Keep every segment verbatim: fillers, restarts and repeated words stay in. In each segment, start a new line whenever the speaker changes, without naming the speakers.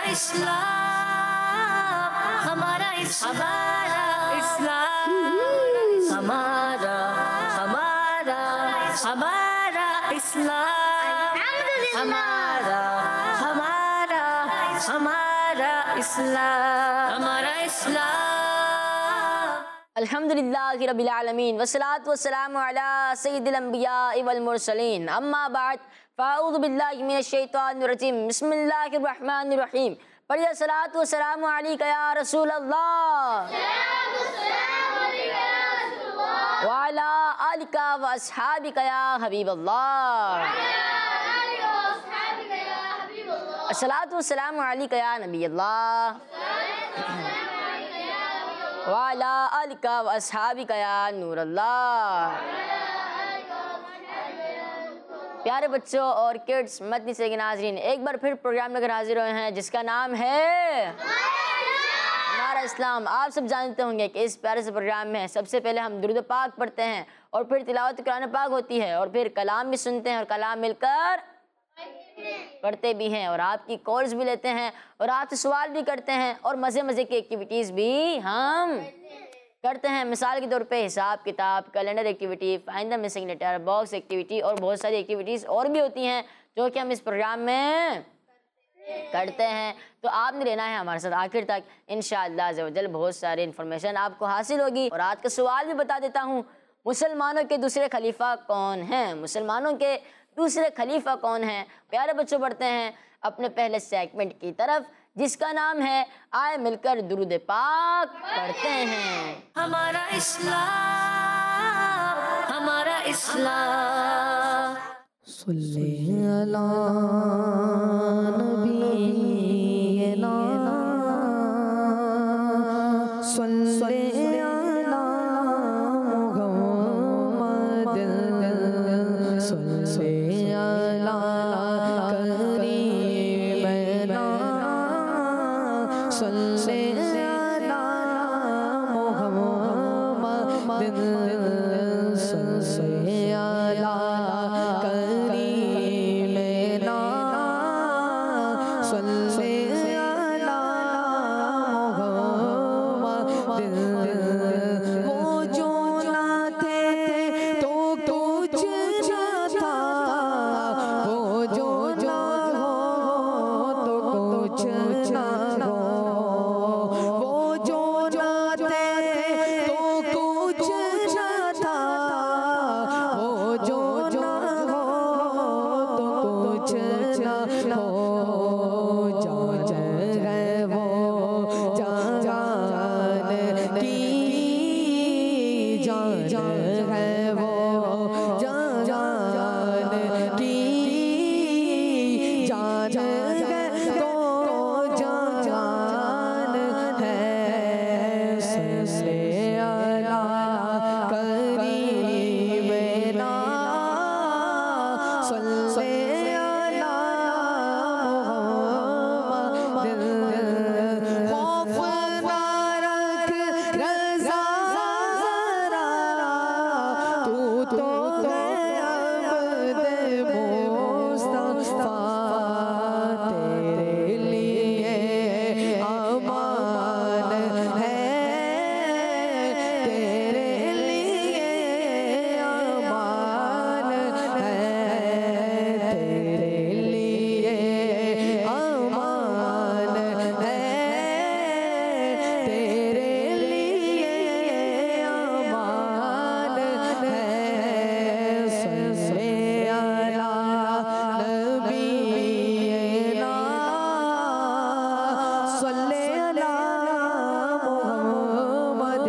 इस्लाम, हमारा हमारा इस्लाम, हमारा हमारा हमारा इस्लाम, हमारा हमारा हमारा इस्लाम, हमारा इस्लाम।
अल्हम्दुलिल्लाहि रब्बिल आलमीन वस्सलातु वस्सलामु अला सय्यिदिल अंबिया वल मुरसलीन अम्मा बाद फ़अऊज़ु बिल्लाहि मिनश शैतानिर रजीम बिस्मिल्लाहिर रहमानिर रहीम। पढ़िए सलातु वस्सलामु अलैका या रसूल अल्लाह व अला आलिका व अस्हाबिका या हबीब अल्लाह। अस्सलातु वस्सलामु अलैका या नबी अल्लाह व अला आलिका व अस्हाबिका या नूर अल्लाह। प्यारे बच्चों और किड्स मदनी से नाज़रीन, एक बार फिर प्रोग्राम लेकर हाजिर हुए हैं जिसका नाम है हमारा इस्लाम। आप सब जानते होंगे कि इस प्यारे से प्रोग्राम में सबसे पहले हम दुरूद पाक पढ़ते हैं और फिर तिलावत कुरान पाक होती है और फिर कलाम भी सुनते हैं और कलाम मिलकर पढ़ते भी हैं और आपकी कॉल्स भी लेते हैं और आपसे सवाल भी करते हैं और मज़े मज़े की एक्टिविटीज़ भी हम करते हैं। मिसाल के तौर पे हिसाब किताब, calendar activity, find the missing letter, box activity और बहुत सारी एक्टिविटीज़ और भी होती हैं जो कि हम इस प्रोग्राम में करते हैं। तो आपने रहना है हमारे साथ आखिर तक, इंशाअल्लाह अज़्ज़ व जल बहुत सारी इन्फॉर्मेशन आपको हासिल होगी। और आज का सवाल भी बता देता हूँ, मुसलमानों के दूसरे खलीफा कौन हैं? मुसलमानों के दूसरे खलीफा कौन हैं? प्यारे बच्चों बढ़ते हैं अपने पहले सेगमेंट की तरफ जिसका नाम है आए मिलकर दुरूद पाक पढ़ते हैं।
हमारा इस्लाम, हमारा इस्लाम।
सल्ले अला नबीना सल्ले अला मुहम्मद सल्ले अला करीमना सल्ले अला मुहम्मद सल्ले अला करीमना सल्ले अला मुहम्मद। वो जो ना थे तो कुछ न था, वो जो ना हो तो कुछ न हो, वो जो ना थे तो कुछ न था, वो जो ना हो तो कुछ न हो। जान है वो जान की जान है वो जान की जान है तो जान है। सल्ले अला करीमना सल्ले अला मुहम्मद। खौफ ना रख रज़ा ज़रा, तू तो है अब्द मुस्तफ़ा, तेरे लिए अमान है, तेरे लिए अमान है, तेरे लिए अमान है, तेरे लिए अमान है। सल्ले अला नबीना सल्ले अला मुहम्मद।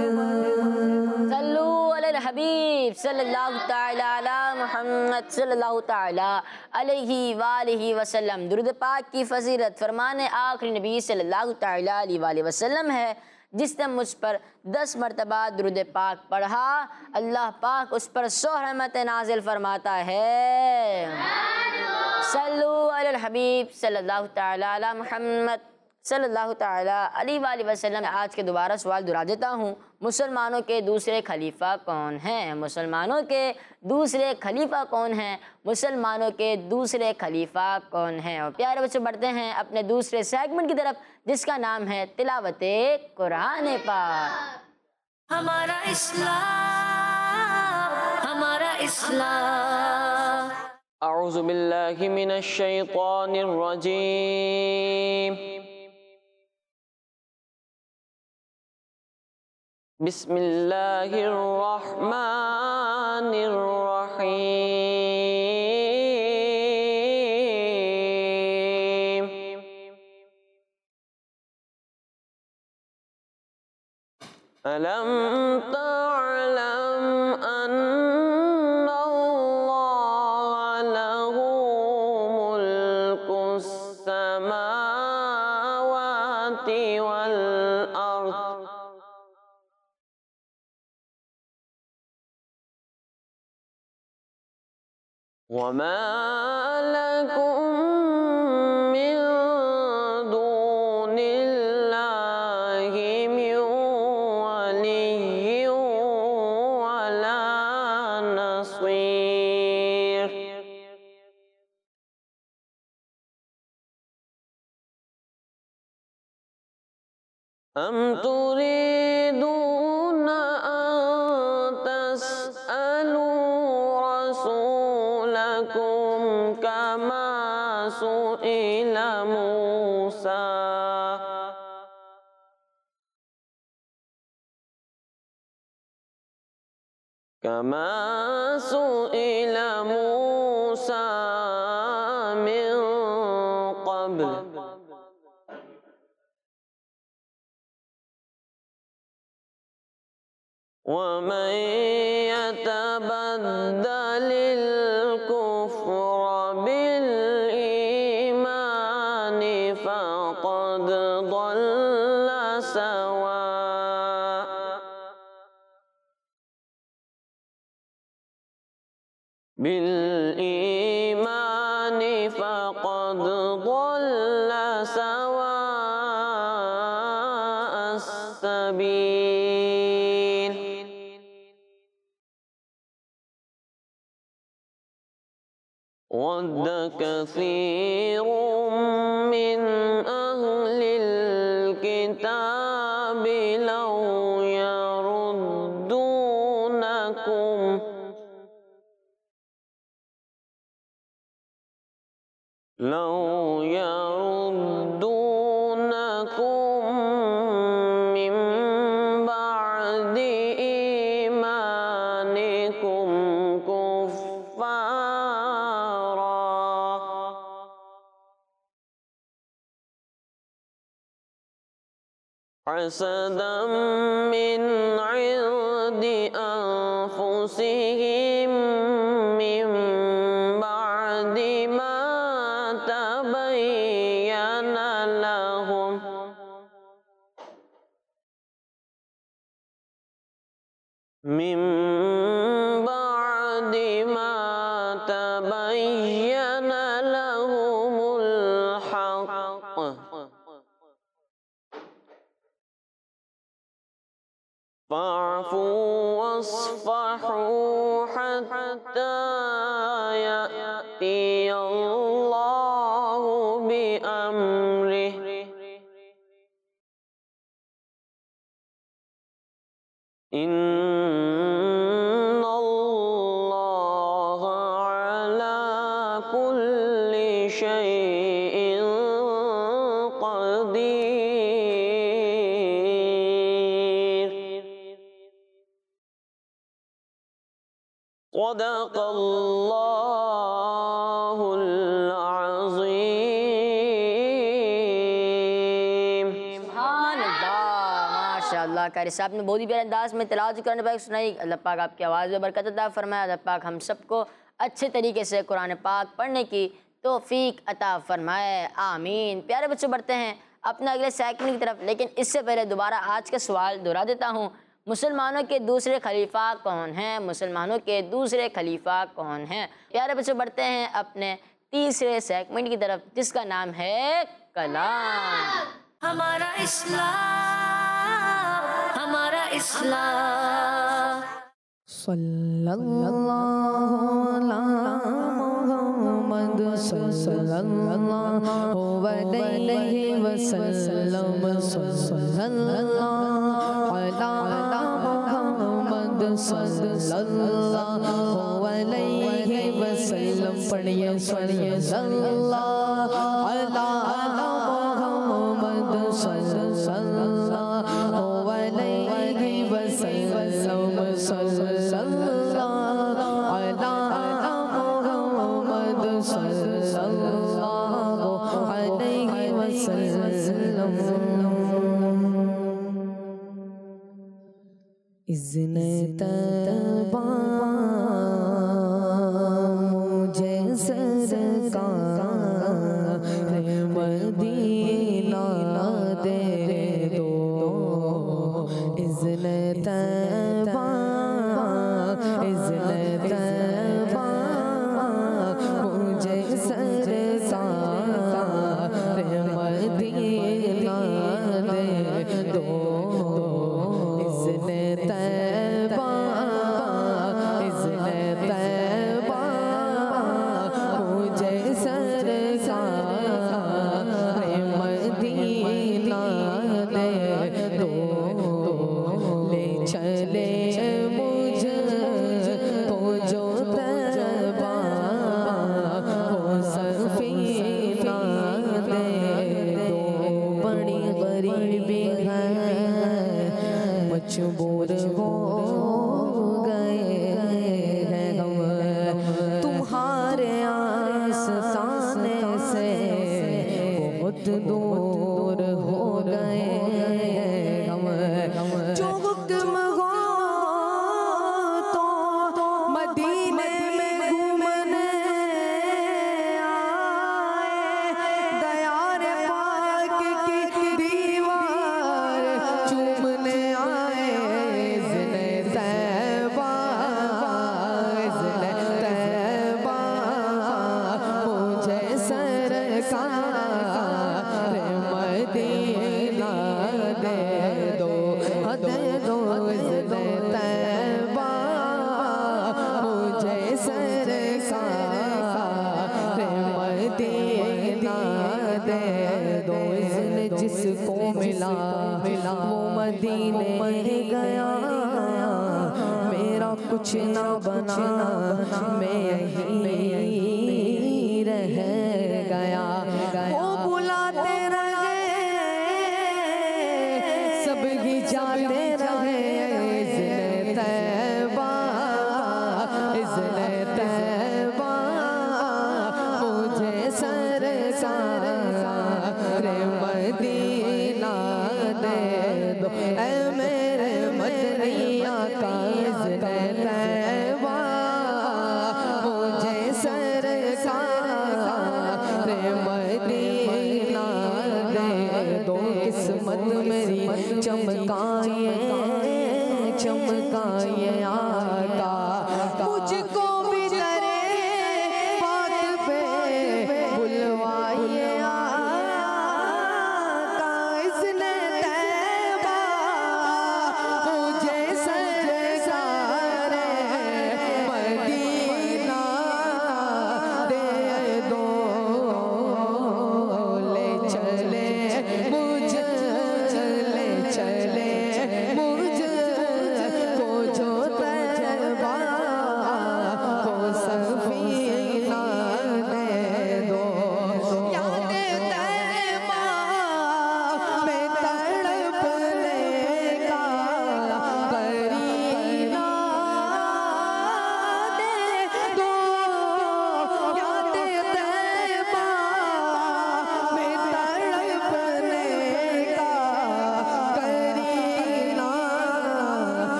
सल्लू अलल हबीब सल्लल्लाहु तआला अला मुहम्मद सल्लल्लाहु तआला अलैहि वालिहि वसल्लम। दुरूद पाक की फजीलत फरमाने आखिरी नबी सल्लल्लाहु तआला अलैहि वसल्लम है, जिसने मुझ पर दस मरतबा दुरूद पाक पढ़ा अल्लाह पाक उस पर सौ रहमत नाजिल फरमाता है। सल्लू अलल हबीब सल्लल्लाहु तआला अला मुहम्मद सल्लल्लाहु ताला अलैहि वसल्लम। आज के दोबारा सवाल दोहरा देता हूँ, मुसलमानों के दूसरे खलीफा कौन हैं? मुसलमानों के दूसरे खलीफा कौन हैं? मुसलमानों के दूसरे खलीफा कौन हैं? और प्यारे बच्चों बढ़ते हैं अपने दूसरे सेगमेंट की तरफ, जिसका नाम है तिलावते कुरान पाक।
हमारा इस्लाम, हमारा इस्लाम।
अऊज़ु बिल्लाहि मिनश शैतानिर रजीम। बिस्मिल्लाहिर रहमानिर रहीम। अलम तअलम अन्नल्लाह लहू मुल्कुस समावाति वल अर्द वमा लकुम मिन दूनिल्लाहि मिन वलिय्यिन वला नसीर। अम तुरीदूना अन तस्अलू रसूलकुम कमा सुइला मूसा कमा सुइला मूसा मिन क़ब्ल वमन यतबद्दलिल कुफ्र बिल ईमानि फक़द ضल सवा। बिल ईमानि फक़द ضल सवा अस्सबील। वद्द कसीरुम मिन अहलिल किताबि लौ यरुद्दूनकुम लौ यरुद्दूनकुम मिन बअदि ईमानिकुम कुफ्फारा हसदम मिन इंदि अनफुसिहिम मिन बअदि मा तबय्यना लहुम मिन बअदि मा तबय्यना लहुमुल हक़्क़ फ़अफ़ू वस्फ़हू हत्ता यअतियल्लाहु बिअम्रिहि इन्नल्लाहा अला कुल्लि शैइन क़दीर। सदक़ल्लाहुल अज़ीम।
माशाअल्लाह कारी साहब ने बहुत ही प्यारे अंदाज में तिलावत कुरान पाक सुनाई। अल्लाह पाक आपकी आवाज़ में बरकत अता फरमाए। अल्लाह पाक हम सबको अच्छे तरीके से कुरान पाक पढ़ने की तौफीक अता फरमाए, आमीन। प्यारे बच्चों बढ़ते हैं अपने अगले सेगमेंट की तरफ, लेकिन इससे पहले दोबारा आज का सवाल दोहरा देता हूँ, मुसलमानों के दूसरे खलीफा कौन हैं? मुसलमानों के दूसरे खलीफा कौन हैं? प्यारे बच्चों बढ़ते हैं अपने तीसरे सेगमेंट की तरफ, जिसका नाम है कलाम।
हमारा इस्लाम, हमारा इस्लाम।
सल्लल्लाहु अला मुहम्मद सल्लल्लाहु अलैहि वसल्लम सल्लल्लाहु अला मुहम्मद सल्लल्लाहु अलैहि वसल्लम। पढ़िए पढ़िए सल्लल्लाहु अला मुहम्मद सल्लल्लाहु अलैहि वसल्लम सल्लल्लाहु अला मुहम्मद सल्लल्लाहु अलैहि वसल्लम। इज़्ने तबा मुझे सरकार मदीना दे दो। इज़्ने तबा इज़्ने तबा मुझे सरकार मदीना दे दो। इज़्ने तबा इज़्ने तबा मुझे सरकार मदीना दे दो। ले चले मुझे तो जो तबा हो सफीना दे दो। बड़ी गरीबी है मजबूर हो गए हैं हम तुम्हारे आस्ताने से बहुत दूर हो गए हम। जो हुक्म हो तो मदीने में घूमने आए। दयार पाक की दीवार चूमने आए। इज़्ने तबा इज़्ने तबा मुझे सरकार मदीना दे दो दे दो। इज़्ने तबा मुझे सरकार मदीना दे दो। इज़्ने जिसको मिला मिला वो मदीने गया। मेरा कुछ ना बना मैं यहीं रह गया। वो बुलाते रहे सब ही जाते रहे। इज़्ने तबा इज़्ने तबा मुझे सरकार मदीना दे दो। ऐ मेरे मदनिया का इज़्ने तबा मुझे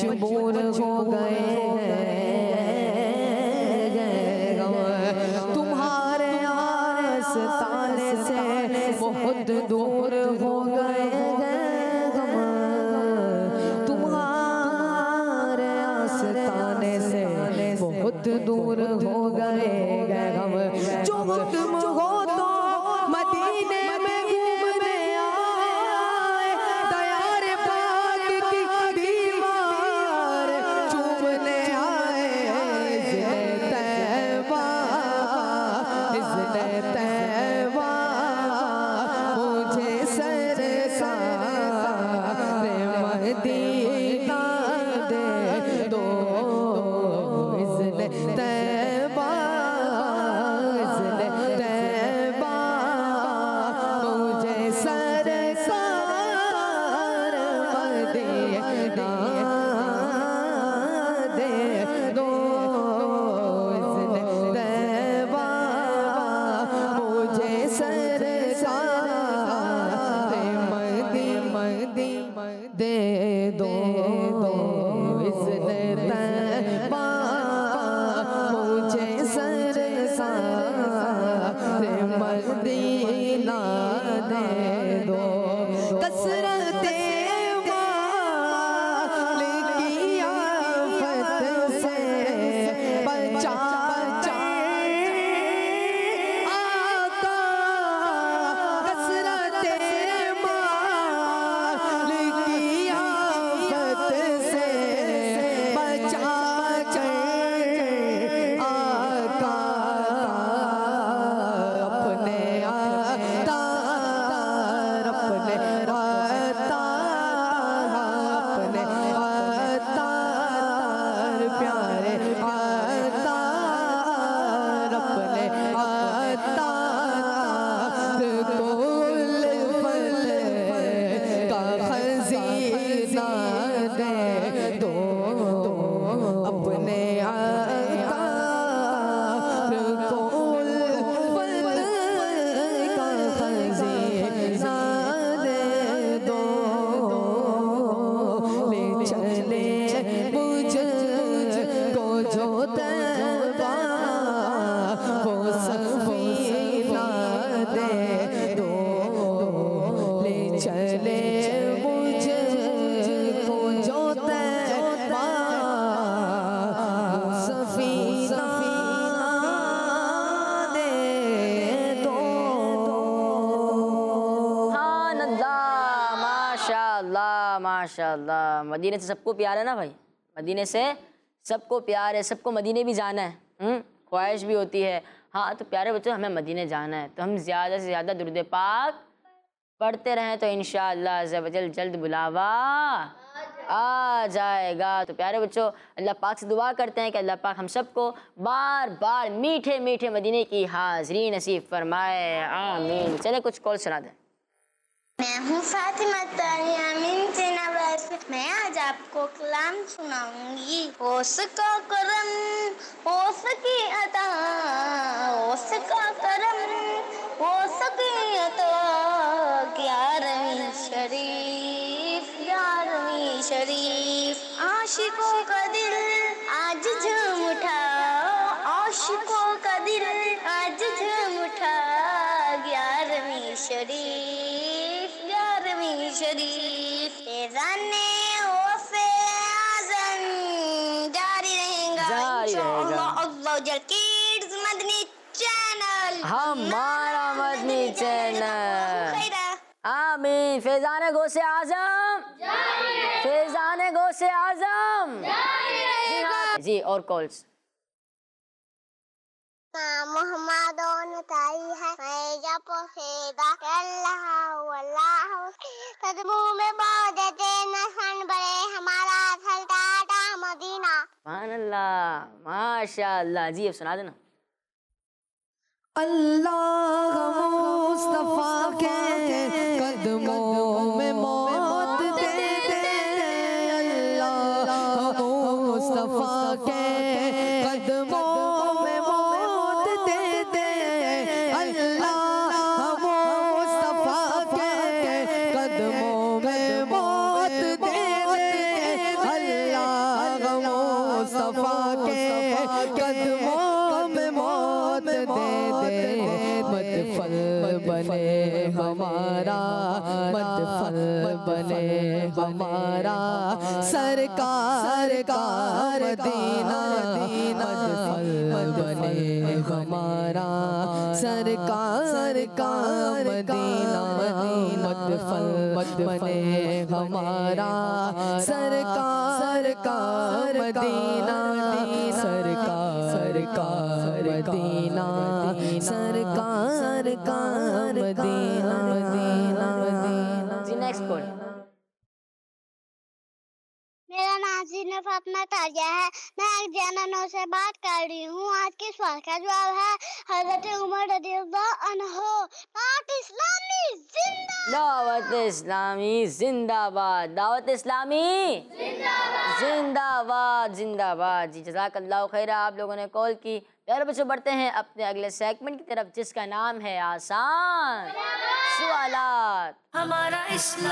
मजबूर हो गए तुम्हारे आस्ताने से बहुत दूर हो गए तुम्हारे आस्ताने से बहुत दूर हो गए हम जो हुक्म हो तो मदीने में घूमने आए दयार पाक की दीवार चूमने आए इज़्ने तैबा इज़्ने तैबा मुझे सरकार मदीना दे दो इज़्ने तैबा इज़्ने तैबा मुझे सरकार मदीना दे दो इज़्ने तैबा मुझे सरकार मदीना दे दो इज़्ने तैबा मुझे सरकार मदीना दे दो कसरते माल की आफत से बचा आका कसरते माल की आफत से बचा आका अपने अतार अपने अतार अपने अतार प्यारे अतार अपने अतार को उल्फत का खज़ीना दे दो अपने अतार को उल्फत का खज़ीना दे दो ले चले मुझको जो तैबा वो सफीना दे दो ले चले मुझको जो तैबा वो सफीना दे दो
सुभानअल्लाह, माशाअल्लाह माशाअल्लाह। मदीने से सबको प्यार है ना भाई, मदीने से सबको प्यार है, सबको मदीने भी जाना है, हम्म ख्वाहिश भी होती है। हाँ तो प्यारे बच्चों हमें मदीने जाना है तो हम ज़्यादा से ज़्यादा दुरूद पाक पढ़ते रहें तो इंशाअल्लाह अज़्ज़ा वजल जल्द बुलावा आ जाएगा। तो प्यारे बच्चों अल्लाह पाक से दुआ करते हैं कि अल्लाह पाक हम सबको बार बार मीठे मीठे मदीने की हाज़री नसीब फरमाए, आमीन। चले कुछ कॉल सुना दें।
मैं हूँ फातिमा तारियामीन से नवाज़। मैं आज आपको कलाम सुनाऊंगी। हो सका करम हो सकी अता हो सका करम हो सकी अता ग्यारहवीं शरीफ ग्यारहवीं शरीफ आशिकों का दिल आज झूम उठा आशिकों का दिल आज झूम उठा ग्यारहवीं शरीफ ग्यारहवीं शरीफ फैज़ाने गौसे आज़म जारी रहेगा इंशाअल्लाह। अल्लाह जल किड्स मदनी चैनल
हमारा मदनी चैनल,
खैरा
आमीन। फैज़ाने गौसे आज़म फैज़ाने गौसे आज़म जी। और कॉल्स
मोहम्मद ताई है मैं जब फेदा अल्लाह अल्लाह कदमों में बहुत देना सन बड़े हमारा सल्ताना मदीना।
सुभानअल्लाह माशाअल्लाह जी। अब सुना देना।
अल्लाह मुस्तफा के कदमों में मौत दे दे अल्लाह मुस्तफा के कदमों में मौत दे दे अल्लाह मुस्तफा के कदमों में मौत दे दे अल्लाह बने हमारा सरकार का मदीना, मदफल बने हमारा सरकार का मदीना, मदफल बने हमारा सरकार का मदीना, सरकार का मदीना, सरकार का मदीना, मदीना, मदीना।
जी नेक्स्ट कॉल।
मेरा नाम जीने फातिमा ताजिया है। मैं एक जैननों से बात कर रही हूँ। आज के सवाल का जवाब है हज़रत उमर रज़ियल्लाहु अन्हु। दावत इस्लामी जिंदाबाद।
दावत इस्लामी जिंदाबाद, दावत इस्लामी जिंदाबाद, जिंदाबाद। जी जज़ाकल्लाहु खैरा, आप लोगों ने कॉल की। प्यारे बच्चों, बढ़ते हैं अपने अगले सेगमेंट की तरफ जिसका नाम है आसान सवालात।
हमारा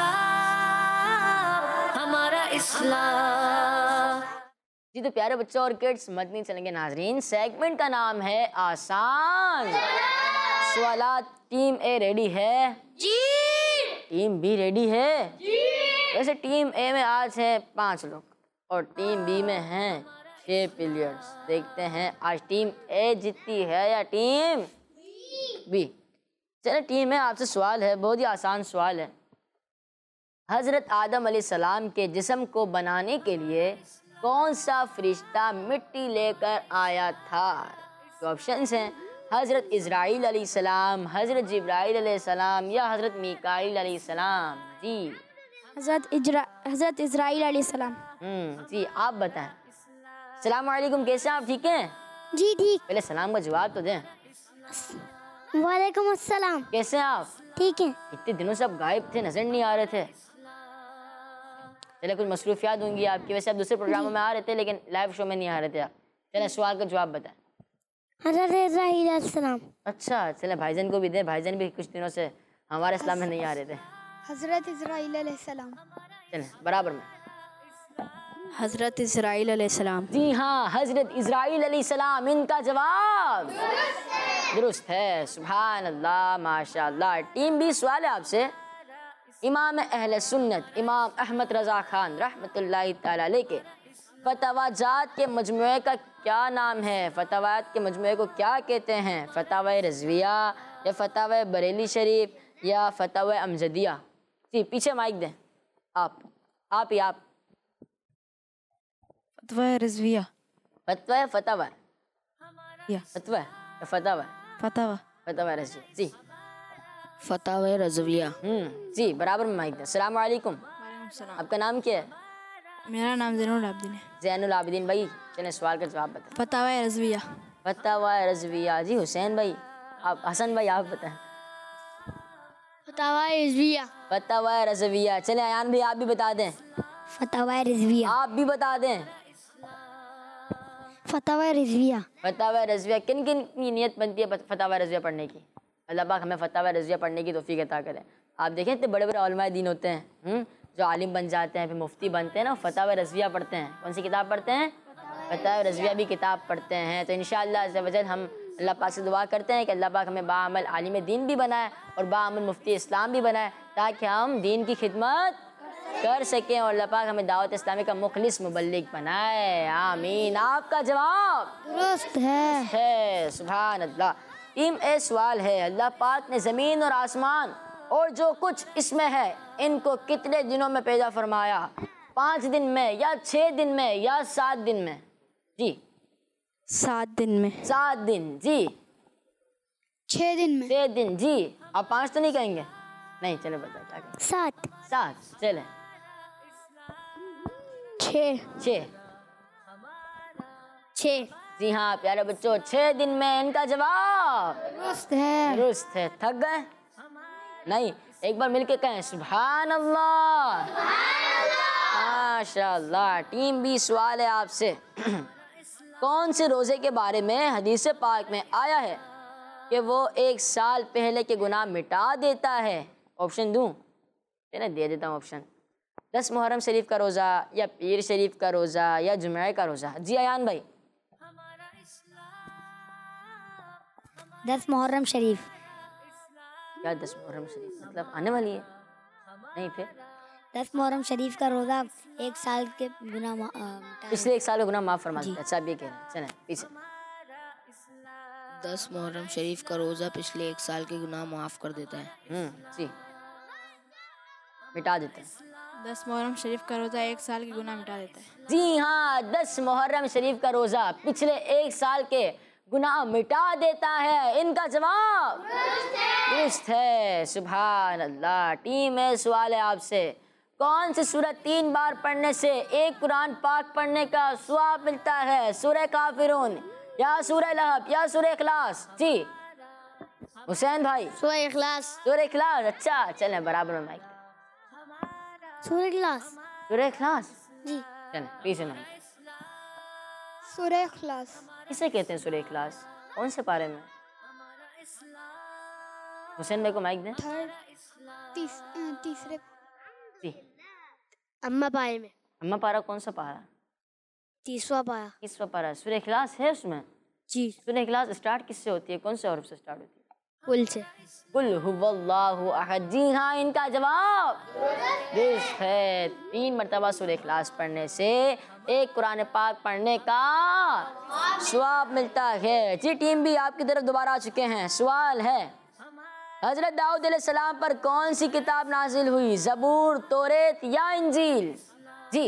इस्लाम, हमारा इस्लाम।
जी तो प्यारे बच्चों और किड्स मदनी चलेंगे नाजरीन, सेगमेंट का नाम है आसान सवालात। टीम ए रेडी है?
जी।
टीम बी रेडी है? जी। वैसे टीम ए में आज है पांच लोग और टीम बी में हैं छह प्लेयर्स। देखते हैं आज टीम ए जीतती है या टीम बी। चलिए टीम में आपसे सवाल है, बहुत ही आसान सवाल है। हज़रत आदम अलैहिस्सलाम के जिस्म को बनाने के लिए कौन सा फरिश्ता मिट्टी लेकर आया था? तो ऑप्शंस हैं हज़रत इज़राइल अलैहिस्सलाम, हज़रत जिब्राइल अलैहिस्सलाम या हज़रत मीकाईल अलैहिस्सलाम। जी
हज़रत इजरा हज़रत इज़राइल अलैहिस्सलाम।
हम्म जी आप बताएं। सलाम वालेकुम, कैसे हैं आप? ठीक हैं?
जी ठीक।
पहले सलाम का जवाब तो दें।
वालेकुम अस्सलाम।
कैसे हैं आप?
ठीक है।
इतने दिनों से आप गायब थे, नजर नहीं आ रहे थे। चले कुछ मसरूफियात होंगी आपकी, वैसे आप दूसरे प्रोग्रामों में आ रहे थे लेकिन लाइव शो में नहीं आ रहे थे आप। चले सवाल का जवाब बताएं।
हज़रत इज़राइल अलैहिस्सलाम।
अच्छा चले भाईजान को भी दें, भाईजान भी कुछ दिनों से हमारे इस्लाम में नहीं आ रहे थे।
हज़रत इज़राइल अलैहिस्सलाम।
चले बराबर में।
हज़रत इज़राइल अलैहिस्सलाम।
जी हाँ, हज़रत इज़राइल अलैहिस्सलाम, इनका जवाब दुरुस्त है। सुभान अल्लाह, माशाअल्लाह। टीम बी सवाल है आपसे। इमाम अहले सुन्नत इमाम अहमद रज़ा खान रहमतुल्लाहि तआला अलैह के फतवाजात के मजमुए का क्या नाम है? फतवात के मजमुए को क्या कहते हैं? फतवा रज़विया या फतवा बरेली शरीफ या फतवा अमजदिया? जी पीछे माइक दें। आप आप ही आप
फतवा रज़विया।
फतवा है फतवा
या
फतवा या फतवा
फतवा
फतवा रज़विया। जी
फतवा रज़विया।
हम्म जी बराबर में माइक दें। अस्सलाम वालेकुम, आपका नाम क्या है?
मेरा नाम ज़ैनुल आबिदीन है।
ज़ैनुल आबिदीन भाई, चलिए सवाल का जवाब बताएं।
फतवा रज़विया।
फतवा रज़विया। जी हुसैन भाई, आप हसन भाई आप बताएं।
फतवा रिज़विया।
फतवा रज़विया। चले अयान भाई आप भी बता दें।
फतवा रिज़विया।
आप भी बता दें।
फतवा रिज़विया।
फतवा रज़विया। किन किन की नियत बनती है फतवा रज़विया पढ़ने की? अल्लाह पाक हमें फतवा रज़विया पढ़ने की तौफीक अता करें। आप देखें इतने बड़े बड़े उलमाए दीन होते हैं हुँ? जो आलिम बन जाते हैं, फिर मुफ्ती बनते हैं ना, फतवा रज़विया पढ़ते हैं। कौन सी किताब पढ़ते हैं? फतवा रज़विया भी किताब पढ़ते हैं। तो इंशाअल्लाह अज़्ज़ा वजल हम अल्लाह पाक से दुआ करते हैं कि अल्लाह पाक हमें बाअमल आलिम दीन भी बनाए और बाअमल मुफ्ती इस्लाम भी बनाए, ताकि हम दीन की खिदमत कर सकें और अल्लाह पाक हमें दावत इस्लामी का मुखलिस मुबल्लिग बनाए। आमीन। आपका जवाब
दुरुस्त है।
है। सुभान अल्लाह। टीम ए सवाल है, अल्लाह पाक ने ज़मीन और आसमान और जो कुछ इसमें है इनको कितने दिनों में पैदा फरमाया? पाँच दिन में या छः दिन में या सात दिन में? जी
सात दिन में।
सात दिन। जी
छः दिन में।
छः दिन। जी आप पाँच तो नहीं कहेंगे? नहीं चलो बता क्या कहेंगे?
सात।
सात। चले
छः।
छः।
छः।
जी हाँ प्यारे बच्चों, छः दिन में इनका जवाब
दुरुस्त है।
दुरुस्त है। थक गए? नहीं, एक बार मिलके कहें सुभान अल्लाह, माशाअल्लाह। टीम बी सवाल है आपसे। कौन से रोज़े के बारे में हदीस पाक में आया है कि वो एक साल पहले के गुनाह मिटा देता है? ऑप्शन दूं? चलिए दे देता हूँ ऑप्शन। दस मुहर्रम शरीफ का रोज़ा या पीर शरीफ का रोज़ा या जुमे का रोज़ा? जी अयान भाई।
दस मुहर्रम शरीफ।
क्या दस मुहर्रम शरीफ मतलब आने वाली है? नहीं फिर
दस मुहर्रम शरीफ का रोज़ा एक साल के गुनाह मा- अ, मिटा
पिछले एक साल का गुनाह माफ़ फरमा देता है। अच्छा आप ये कह रहे हैं, चलें पीछे।
दस मुहर्रम शरीफ का रोज़ा पिछले एक साल के गुनाह माफ़ कर देता है।
हम्म जी, मिटा देता है।
दस मुहर्रम शरीफ का रोज़ा एक साल के गुनाह मिटा देता है।
जी हाँ, दस मुहर्रम शरीफ का रोज़ा पिछले एक साल के गुनाह मिटा देता है। इनका जवाब दुरुस्त है। सुभान अल्लाह। टीम में सवाल है आपसे, कौन सी सूरत तीन बार पढ़ने से एक कुरान पाक पढ़ने का सवाब मिलता है? सूरह काफिरून या सूरह लहब या सूरह इखलास? जी हुसैन भाई।
सूरह इखलास।
सूरह इखलास। अच्छा चलें बराबर में माइक।
सूरह इखलास।
सूरह इखलास।
जी
चलें पीछे माइक।
सूरह इखलास।
किसे कहते हैं सूरह इखलास? कौन से पारे में? हुसैन भाई को माइक दें।
थर्ड तीस, तीसरे
जी
अम्मा पाए में
अम्मा पारा कौन सा पारा?
तीसवा पाया।
किसवा पारा? सूरह इखलास है उसमें?
जी
सूरह इखलास स्टार्ट किससे होती है? कौन से हर्फ से स्टार्ट होती है?
कुल से।
कुल हुवल्लाहु अहद। जी हाँ, इनका जवाब दुरुस्त है। तीन मरतबा सूरह इखलास पढ़ने से एक कुरान पाक पढ़ने का सवाब मिलता है। जी टीम भी आपकी तरफ दोबारा आ चुके हैं। सवाल है, हजरत दाऊद अलैहिस्सलाम पर कौन सी किताब नाजिल हुई? ज़बूर, तौरेत या इंजील? जी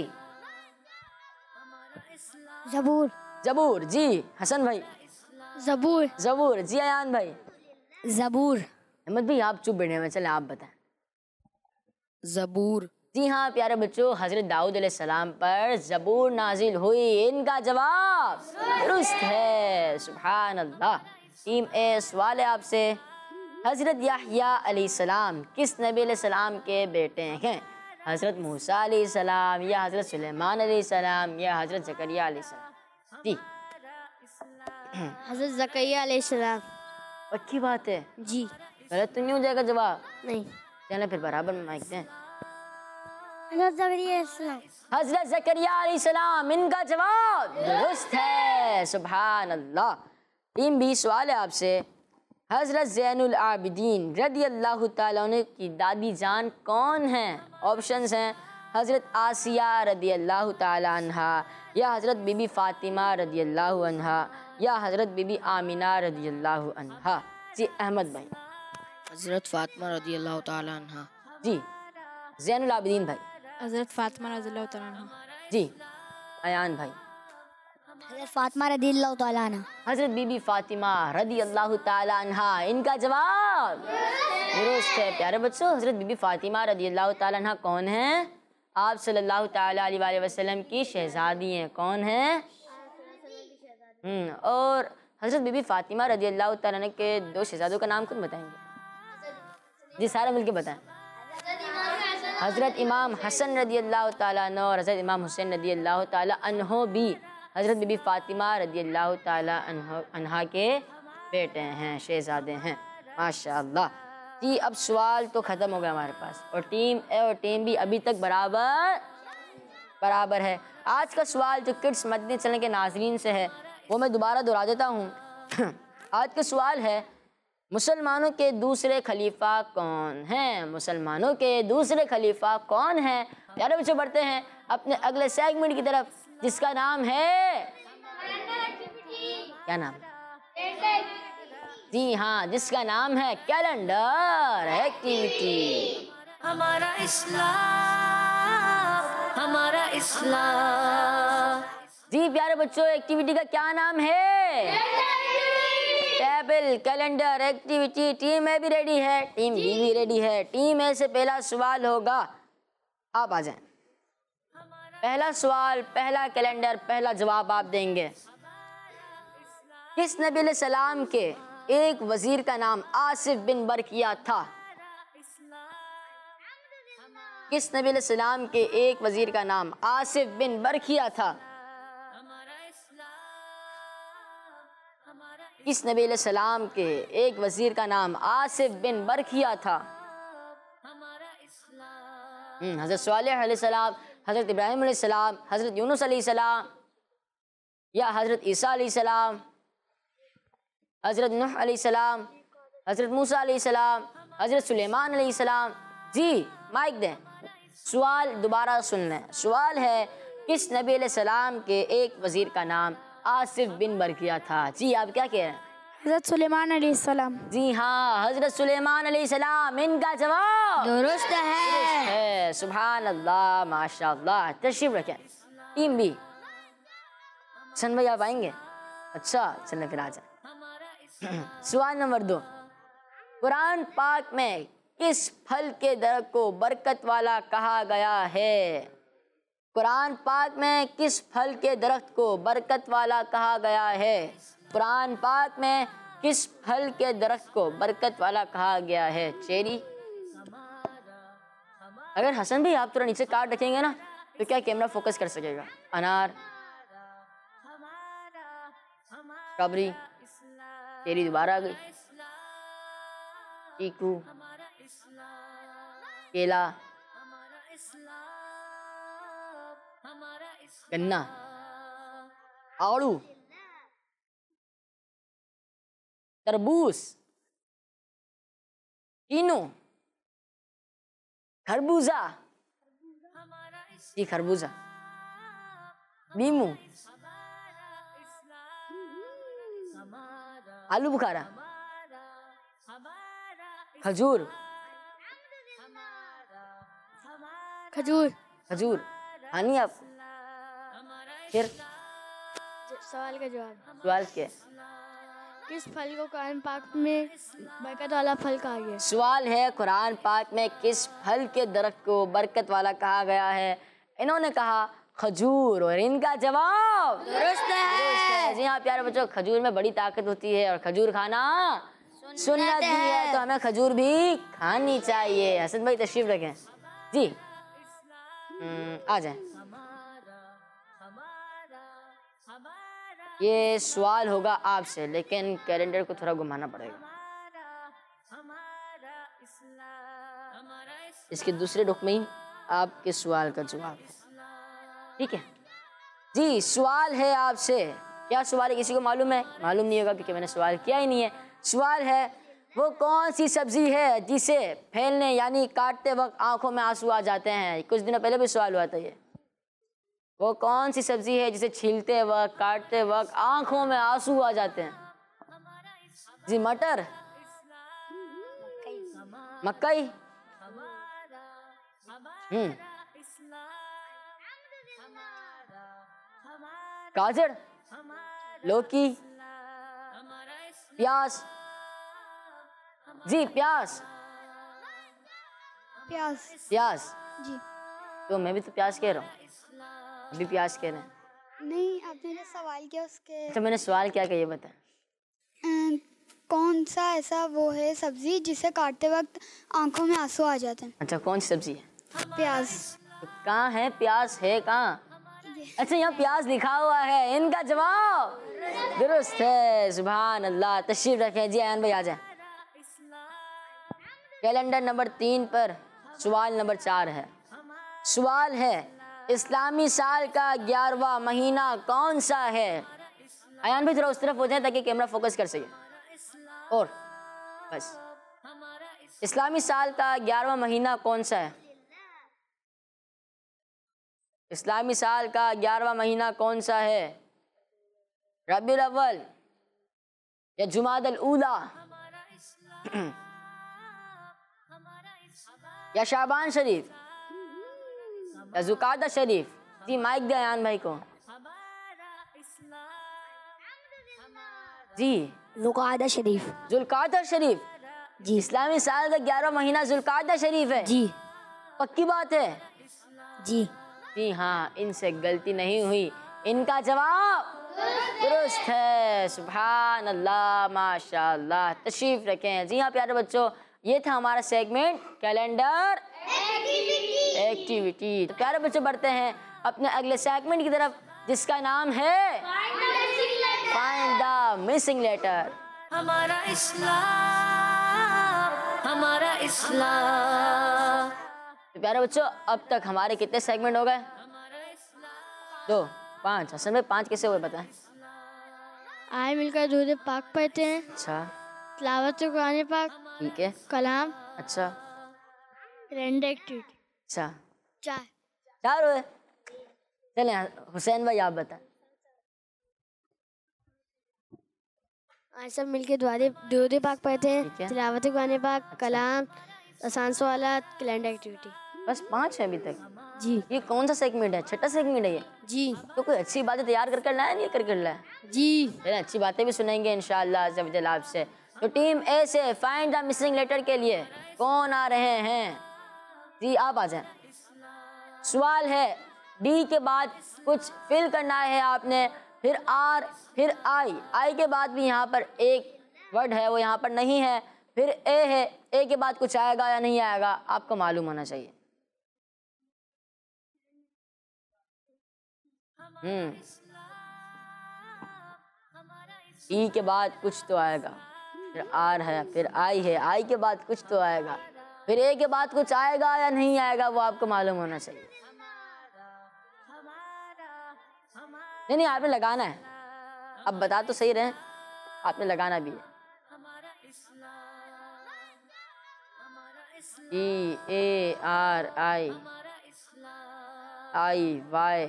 ज़बूर।
ज़बूर। जी हसन भाई।
ज़बूर।
ज़बूर। जी अयान भाई।
ज़बूर।
अहमद भाई आप चुप बैठे हैं, चले आप बताएं।
ज़बूर।
जी हाँ प्यारे बच्चों, हजरत दाऊद अलैहिस्सलाम पर ज़बूर नाजिल हुई। इनका जवाब दुरुस्त है। सुभान अल्लाह। टीम ए सवाल है आपसे, हजरत याह्या अलैहिस्सलाम किस नबी अलैहिस्सलाम के बेटे हैं? हजरत मूसा अलैहिस्सलाम या हजरत सुलेमान अलैहिस्सलाम या हजरत ज़करिया अलैहिस्सलाम? जी
हज़रत ज़करिया अलैहिस्सलाम।
पक्की बात है?
जी
गलत तो नहीं हो जाएगा जवाब?
नहीं।
चलें फिर बराबर में माइक दें।
हज़रत ज़करिया अलैहिस्सलाम।
हजरत ज़करिया अलैहिस्सलाम। इनका जवाब दुरुस्त है। सुभान अल्लाह। टीम भी सवाल है आपसे, हजरत ज़ैनुल आबिदीन रदी अल्लाह ताला अन्हु की दादी जान कौन हैं? ऑप्शंस हैं, हजरत आसिया रदी अल्लाह ताला अन्हा या हजरत बीबी फ़ातिमा रदी अल्लाह अन्हा या हजरत बीबी आमिना रदी अल्लाह अन्हा? जी अहमद भाई।
हज़रत फ़ातिमा रज़ी अल्लाह ताला अन्हा।
जी ज़ैनुल आबिदीन भाई।
हज़रत फ़ातिमा रज़ी अल्लाह ताला अन्हा।
जी अयान भाई।
हज़रत फ़ातिमा रज़ी अल्लाह ताला अन्हा।
हजरत बीबी फ़ातिमा रदी अल्लाह ताला अन्हा। इनका जवाब दुरुस्त है। प्यारे बच्चों, हजरत बीबी फ़ातिमा रदी अल्लाह ताला अन्हा कौन हैं? आप सल्लल्लाहु ताला अलैहि वसल्लम की शहज़ादी हैं। कौन हैं? हम्म और हजरत बीबी फ़ातिमा रदी अल्लाह ताला अन्हा के दो शहज़ादों का नाम खुद बताएंगे? जी सारा मिलके बताएं। हजरत इमाम हसन रदी अल्लाह ताला अन्हु और हजरत इमाम हुसैन रदी अल्लाह ताला अन्हु भी हजरत बीबी फ़ातिमा रदी अल्लाह ताला अन्हा के बेटे हैं, शहज़ादे हैं। माशाअल्लाह। जी अब सवाल तो ख़त्म हो गया हमारे पास, और टीम ए और टीम बी अभी तक बराबर बराबर है। आज का सवाल जो किड्स मदनी चैनल के नाजरीन से है वो मैं दोबारा दोहरा देता हूँ। आज का सवाल है, मुसलमानों के दूसरे खलीफा कौन हैं? मुसलमानों के दूसरे खलीफा कौन हैं? प्यारे बच्चों बढ़ते हैं अपने अगले सेगमेंट की तरफ, जिसका नाम है, क्या नाम? जी हाँ, जिसका नाम है कैलेंडर एक्टिविटी।
हमारा इस्लाम, हमारा इस्लाम।
जी प्यारे बच्चों, एक्टिविटी का क्या नाम है? Table calendar activity. Team A भी रेडी है, टीम बी भी रेडी है। टीम ए से पहला सवाल होगा, आप आ जाएं। पहला सवाल, पहला कैलेंडर, पहला जवाब आप देंगे। किस नबी अलैहि सलाम के एक वजीर का नाम आसिफ बिन बरकिया था? किस नबी अलैहि सलाम के एक वजीर का नाम आसिफ बिन बरकिया था? किस नबी अलैहि सलाम के एक वजीर का नाम आसिफ बिन बरकिया था? हम्म हजरत सालेह अलैहिस्सलाम, हजरत इब्राहिम अलैहिस्सलाम, हजरत यूनुस अलैहिस्सलाम या हजरत ईसा अलैहिस्सलाम, हजरत नूह अलैहिस्सलाम, हजरत मूसा अलैहिस्सलाम, हजरत सुलेमान अलैहिस्सलाम? जी माइक दें। सवाल दोबारा सुन लें। सवाल है, किस नबी अलैहिस्सलाम के एक वजीर का नाम आसिफ बिन बरकिया था? जी आप क्या कह रहे हैं?
हज़रत सुलेमान अलैहिस्सलाम।
जी हाँ, हजरत सुलेमान अलैहिस्सलाम। इनका जवाब
दुरुस्त है।
है। सुभान अल्लाह, माशाअल्लाह। तशरीफ रखें। टीम बी, सन भाई आप आएंगे? अच्छा चलें फिर आ जाए। सवाल नंबर दो, कुरान पाक में किस फल के दरख्त को बरकत वाला कहा गया है? कुरान पाक में किस फल के दरख्त को बरकत वाला कहा गया है? कुरान पाक में किस फल के दरख्त को बरकत वाला कहा गया है? चेरी? अगर हसन भाई आप थोड़ा नीचे काट रखेंगे ना तो क्या कैमरा फोकस कर सकेगा? अनार, स्ट्रॉबेरी, चेरी दोबारा आ गई, चीकू, केला, गन्ना, आड़ू, तरबूज, कीनू, खरबूजा, जी खरबूजा, नींबू, आलू बुखारा, खजूर,
खजूर।
खजूर खानी आप? फिर
सवाल का जवाब,
सवाल क्या?
किस फल को कुरान पाक में बरकत वाला फल कहा गया?
सवाल है, कुरान पाक में किस फल के दरख्त को बरकत वाला कहा गया है? इन्होंने कहा खजूर, और इनका जवाब
दुरुस्त है।
जी हाँ प्यारे बच्चों, खजूर में बड़ी ताकत होती है और खजूर खाना सुन्नत भी है, तो हमें खजूर भी खानी चाहिए। हसन भाई तशरीफ रखें। जी आ जाए। ये सवाल होगा आपसे, लेकिन कैलेंडर को थोड़ा घुमाना पड़ेगा। इसके दूसरे रुख में ही आपके सवाल का जवाब है, ठीक है जी। सवाल है आपसे, क्या सवाल है किसी को मालूम है? मालूम नहीं होगा क्योंकि मैंने सवाल किया ही नहीं है। सवाल है, वो कौन सी सब्जी है जिसे फैलने यानी काटते वक्त आंखों में आंसू आ जाते हैं? कुछ दिनों पहले भी सवाल हुआ था ये। वो कौन सी सब्जी है जिसे छीलते वक्त काटते वक्त आंखों में आंसू आ जाते हैं? जी मटर, मकई, हम्म गाजर, लौकी, प्याज, जी प्याज,
प्याज।
प्याज
जी
तो मैं भी तो प्याज कह रहा हूँ, अभी प्याज कह रहे हैं।
नहीं, आपने जो सवाल किया उसके
अच्छा मैंने सवाल क्या किया ये बता।
अ, कौन सा ऐसा वो है सब्जी जिसे काटते वक्त आंखों में आंसू आ जाते हैं?
अच्छा कौन सी सब्जी है?
प्याज।
तो कहाँ है प्याज? है कहाँ? अच्छा यहाँ प्याज लिखा हुआ है। इनका जवाब दुरुस्त है। सुभान अल्लाह। तशरीफ रखें जी। आयन भाई आ जाए। कैलेंडर नंबर तीन पर सवाल नंबर चार है। सवाल है, इस्लामी साल का ग्यारहवां महीना कौन सा है? आयन भाई थोड़ा उस तरफ हो जाए ताकि कैमरा फोकस कर सके। और बस, इस्लामी साल का ग्यारहवां महीना कौन सा है? इस्लामी साल का ग्यारहवां महीना कौन सा है? रबीउल अव्वल या जुमादल ऊला या शाबान शरीफ या जुकादा शरीफ? जी माइक दे आयान भाई को। जी
जुकादा शरीफ।
जुल्कादा शरीफ
जी।
इस्लामी साल का ग्यारहवां महीना जुल्कादा शरीफ है।
जी
पक्की बात है?
जी
जी हाँ, इनसे गलती नहीं हुई। इनका जवाब दुरुस्त है। सुभान अल्लाह, माशाअल्लाह। तशरीफ रखें। जी हाँ प्यारे बच्चों, ये था हमारा सेगमेंट कैलेंडर एक्टिविटी। तो प्यारे बच्चों बढ़ते हैं अपने अगले सेगमेंट की तरफ, जिसका नाम है फाइंड द मिसिंग लेटर।
हमारा इस्लाम, हमारा इस्लाम।
तो प्यारे बच्चों अब तक हमारे कितने सेगमेंट हो गए? दो, पाँच। असल में पाँच कैसे हुए बताएं?
आए मिलकर दूध पाक पढ़ते हैं,
अच्छा
तिलावत कुरान पाक,
ठीक है।
कलाम,
अच्छा
रेंड एक्टिविटी।
अच्छा
चार।
चार हुए। चलें हुसैन भाई आप बताएं।
आज सब मिलके दुआरे दुरूद पाक पढ़ते हैं,
ठीक है।
तिलावत कुरान पाक, कलाम, आसान सवालात, कैलेंडर एक्टिविटी।
बस पाँच है अभी तक।
जी
ये कौन सा सेगमेंट है? छठा सेगमेंट है ये।
जी
तो कोई अच्छी बातें तैयार कर कर लाया नहीं कर कर लाया?
जी
चलें अच्छी बातें भी सुनेंगे इंशाअल्लाह अज़्ज़ा वजल आपसे। तो टीम ए से फाइंड द मिसिंग लेटर के लिए कौन आ रहे हैं? जी आप आ जाएं। सवाल है डी के बाद कुछ फिल करना है आपने, फिर आर, फिर आई। आई के बाद भी यहाँ पर एक वर्ड है वो यहाँ पर नहीं है, फिर ए है, ए के बाद कुछ आएगा या नहीं आएगा आपको मालूम होना चाहिए। हम्म ई के बाद कुछ तो आएगा, फिर आर है, फिर आई है, आई के बाद कुछ तो आएगा, फिर ए के बाद कुछ आएगा या नहीं आएगा वो आपको मालूम होना चाहिए। नहीं नहीं आपने लगाना है, अब बता तो सही रहे, आपने लगाना भी है। ई A R I I Y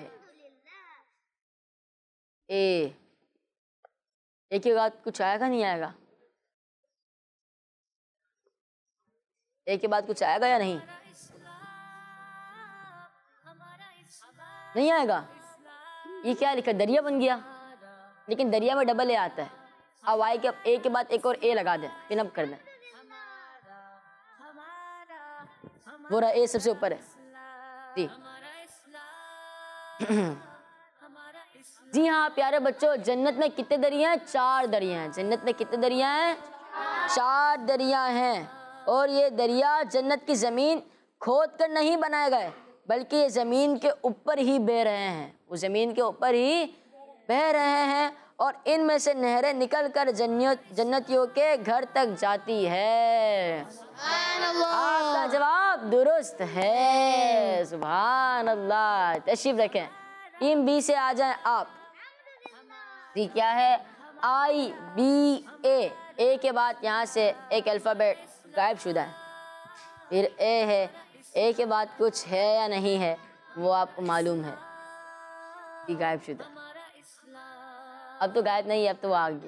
ए, ए के बाद कुछ आएगा नहीं आएगा? ए के बाद कुछ आएगा या नहीं? नहीं आएगा। ये क्या लिखा? दरिया बन गया, लेकिन दरिया में डबल ए आता है। अब आई के ए के बाद एक और ए लगा दें, पिन अप कर दें। वो रहा ए सबसे ऊपर है जी। जी हाँ प्यारे बच्चों, जन्नत में कितने दरिया हैं? चार दरिया हैं। जन्नत में कितने दरिया हैं? चार दरिया हैं। और ये दरिया जन्नत की ज़मीन खोद कर नहीं बनाए गए, बल्कि ये ज़मीन के ऊपर ही बह रहे हैं। वो ज़मीन के ऊपर ही बह रहे हैं और इनमें से नहरें निकल कर जन्नत जन्नतियों के घर तक जाती है। आपका जवाब दुरुस्त है। सुभान अल्लाह। तशरीफ रखें। टीम बी से आ जाएं आप। जी क्या है? आई बी ए। ए के बाद यहाँ से एक अल्फ़ाबेट गायब शुदा है, फिर ए है, ए के बाद कुछ है या नहीं है वो आपको मालूम है कि गायब शुदा। अब तो गायब नहीं है, अब तो वो आ गया।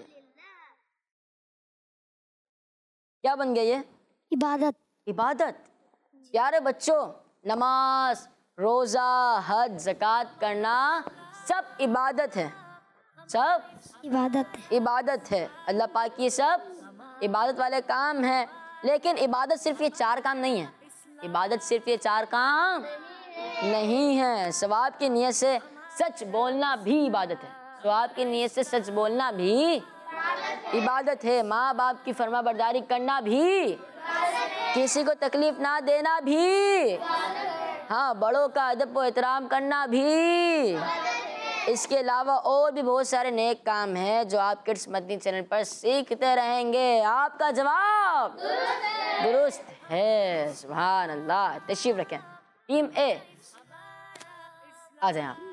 क्या बन गया ये?
इबादत।
इबादत। प्यारे बच्चों, नमाज, रोज़ा, हज, ज़कात करना सब इबादत है। सब
इबादत
इबादत है। अल्लाह पाक की सब इबादत वाले काम हैं। लेकिन इबादत सिर्फ ये चार काम नहीं है। इबादत सिर्फ ये चार काम नहीं है। सवाब की नीयत से सच बोलना भी इबादत है। सवाब की नीयत से सच बोलना भी इबादत है। माँ बाप की फरमाबरदारी करना भी, किसी को तकलीफ ना देना भी, हाँ बड़ों का अदब व एहतराम करना भी। इसके अलावा और भी बहुत सारे नेक काम हैं जो आप किड्स मदनी चैनल पर सीखते रहेंगे। आपका जवाब दुरुस्त है। सुभान अल्लाह। तशरीफ रखें। टीम ए आ जाए आप।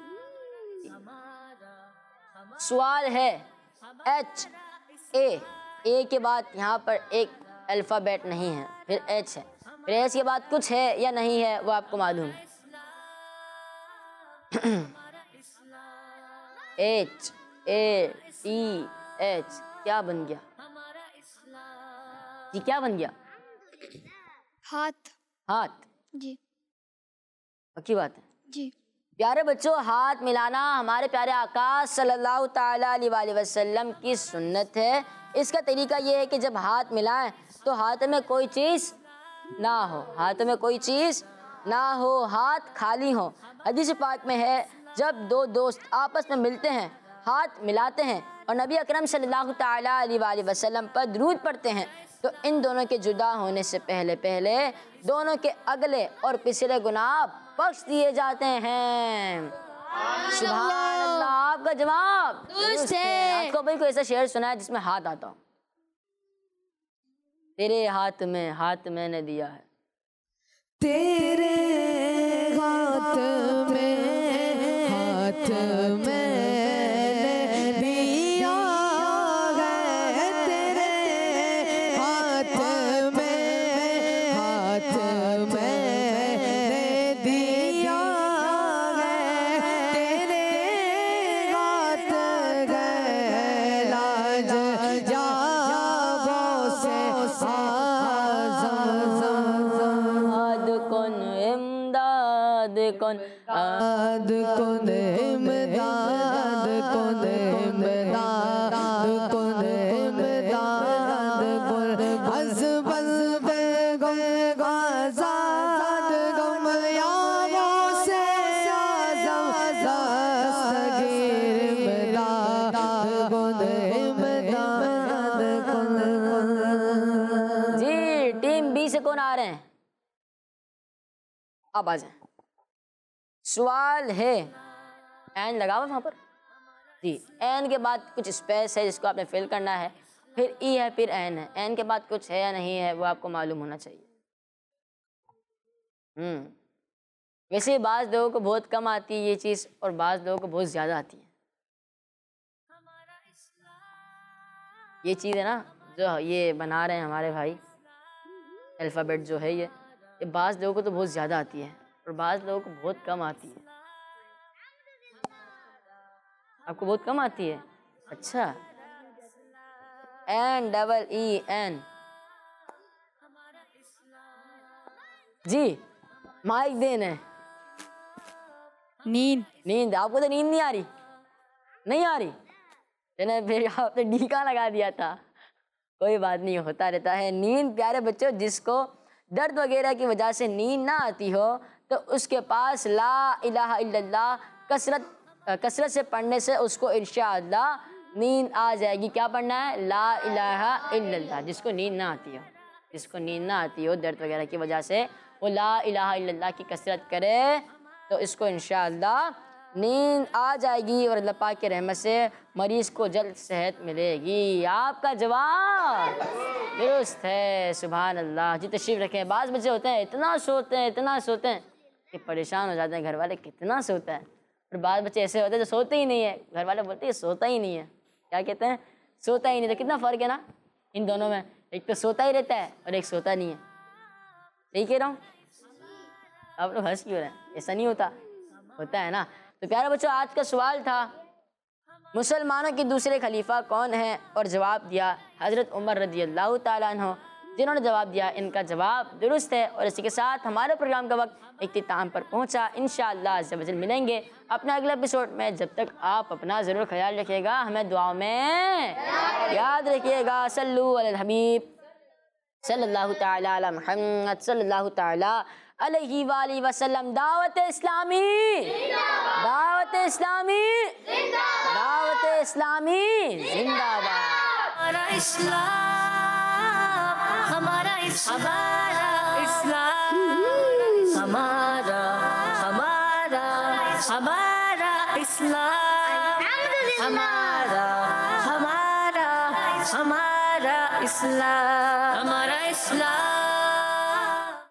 सवाल है एच ए। ए के बाद यहाँ पर एक अल्फ़ाबेट नहीं है, फिर एच है, फिर एच के बाद कुछ है या नहीं है वो आपको मालूम है। एच ए टी एच क्या बन गया जी? क्या बन गया?
हाथ।
हाथ।
जी
पक्की बात है
जी।
प्यारे बच्चों, हाथ मिलाना हमारे प्यारे आका सल्लल्लाहु ताला अलैहि वसल्लम की सुन्नत है। इसका तरीका ये है कि जब हाथ मिलाएं तो हाथ में कोई चीज़ ना हो, हाथ में कोई चीज़ ना हो, हाथ खाली हो। हदीस पाक में है जब दो दोस्त आपस में मिलते हैं, हाथ मिलाते हैं और नबी अकरम सल्लल्लाहु ताला अलैहि वसल्लम पर दुरूद पढ़ते हैं, तो इन दोनों के जुदा होने से पहले पहले दोनों के अगले और पिछले गुनाह बख्श दिए जाते हैं। सुभान अल्लाह। आपका जवाब दुरुस्त है। आपको भाई कोई ऐसा शेर सुना है जिसमें हाथ आता हो? तेरे हाथ में हाथ मैंने दिया है,
तेरे हाथ में हाथ मैंने दिया है, तेरे हाथ में हाथ मैंने दिया
कौन?
दाद कुन इमदाद कुन इमदाद कुन इमदाद कुन हस्बल बे गम आजाद गम यारों से आज़म दस्तगीर इमदाद कुन इमदाद कुन।
जी टीम बी से कौन आ रहे हैं? आप आ जाएं। सवाल है, एन लगा हुआ वहाँ पर जी, एन के बाद कुछ स्पेस है जिसको आपने फिल करना है, फिर ई है, फिर एन है। एन के बाद कुछ है या नहीं है वो आपको मालूम होना चाहिए। हम्म वैसे बाज़ लोगों को बहुत कम आती है ये चीज़ और बाज़ लोगों को बहुत ज़्यादा आती है। ये चीज़ है ना जो ये बना रहे हैं हमारे भाई, अल्फ़ाबेट जो है ये ये बाज़ लोगों को तो बहुत ज़्यादा आती है और बाज़ लोगों को बहुत कम आती है। आपको बहुत कम आती है? अच्छा, एन डबल ई एन। जी माइक देन है।
नींद।
नींद। आपको तो नींद नहीं आ रही? नहीं आ रही चले फिर आपने डी का लगा दिया था। कोई बात नहीं, होता रहता है। नींद प्यारे बच्चों, जिसको दर्द वगैरह की वजह से नींद ना आती हो तो उसके पास ला इलाहा इल्लल्लाह कसरत कसरत से पढ़ने से उसको इंशाअल्लाह नींद आ जाएगी। क्या पढ़ना है? ला इलाहा इल्लल्लाह। जिसको नींद ना आती हो, जिसको नींद ना आती हो दर्द वगैरह की वजह से, वो ला इलाहा इल्लल्लाह की कसरत करे तो इसको इंशाअल्लाह नींद आ जाएगी और अल्लाह पाक की रहमत से मरीज़ को जल्द सेहत मिलेगी। आपका जवाब दुरुस्त है, सुभान अल्लाह। जी तशरीफ़ रखें। बाज़ बच्चे होते हैं इतना सोते हैं इतना सोते हैं कि परेशान हो जाते हैं घर वाले, कितना सोता है। और बाज़ बच्चे ऐसे होते हैं जो सोते ही नहीं है, घर वाले बोलते हैं सोता ही नहीं है। क्या कहते हैं? सोता ही नहीं। तो कितना फ़र्क है ना इन दोनों में, एक तो सोता ही रहता है और एक सोता नहीं है। सही कह रहा हूँ? आप लोग हंस क्यों रहे हैं? ऐसा नहीं होता, होता है ना। तो प्यारे बच्चों, आज का सवाल था मुसलमानों के दूसरे खलीफा कौन है, और जवाब दिया हज़रत उमर रज़ी अल्लाह ताला अन्हु, जिन्होंने जवाब दिया इनका जवाब दुरुस्त है। और इसी के साथ हमारे प्रोग्राम का वक्त इख्तिताम पर पहुंचा। इंशाअल्लाह अज़्ज़ा वजल मिलेंगे अपने अगले एपिसोड में। जब तक आप अपना ज़रूर ख्याल रखिएगा, हमें दुआओं में याद रखिएगा। सल्लु अलल हबीब सल्लल्लाहु ताला अला मुहम्मद सल्लल्लाहु ताला अलैहि वाली वसल्लम। दावत इस्लामी दावत इस्लामी दावत इस्लामी जिंदाबाद।
हमारा इस्लाम हमारा हमारा इस्लाम हमारा हमारा हमारा इस्लाम हमारा हमारा हमारा इस्लाम हमारा इस्लाम